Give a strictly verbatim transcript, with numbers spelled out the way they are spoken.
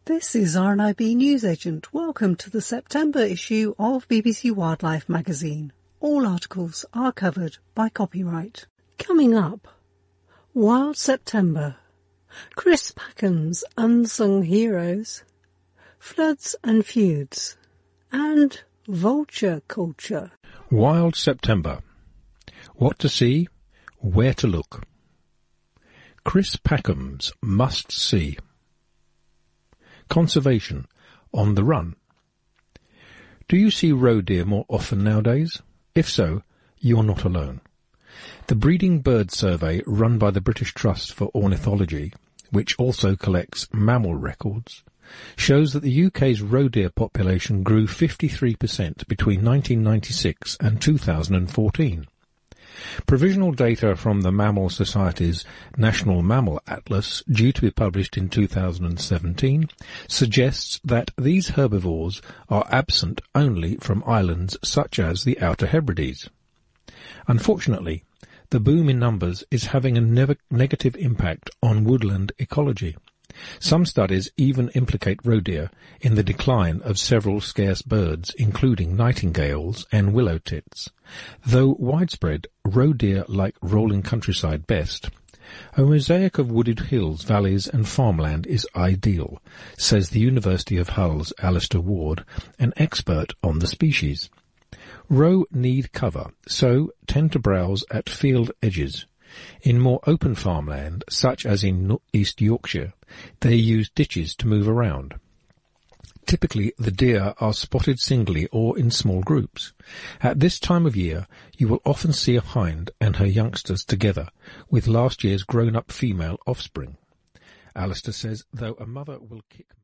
This is R N I B Newsagent. Welcome to the September issue of B B C Wildlife magazine. All articles are covered by copyright. Coming up, Wild September, Chris Packham's Unsung Heroes, Floods and Feuds, and Vulture Culture. Wild September. What to see, where to look. Chris Packham's Must See. Conservation on the run. Do you see roe deer more often nowadays? If so, you're not alone. The Breeding Bird Survey run by the British Trust for Ornithology, which also collects mammal records, shows that the U K's roe deer population grew fifty-three percent between nineteen ninety-six and two thousand fourteen. Provisional data from the Mammal Society's National Mammal Atlas, due to be published in two thousand seventeen, suggests that these herbivores are absent only from islands such as the Outer Hebrides. Unfortunately, the boom in numbers is having a ne- negative impact on woodland ecology. Some studies even implicate roe deer in the decline of several scarce birds, including nightingales and willow tits. Though widespread, roe deer like rolling countryside best. A mosaic of wooded hills, valleys and farmland is ideal, says the University of Hull's Alistair Ward, an expert on the species. Roe need cover, so tend to browse at field edges. In more open farmland, such as in East Yorkshire, they use ditches to move around. Typically, the deer are spotted singly or in small groups. At this time of year, you will often see a hind and her youngsters together, with last year's grown-up female offspring. Alistair says, though a mother will kick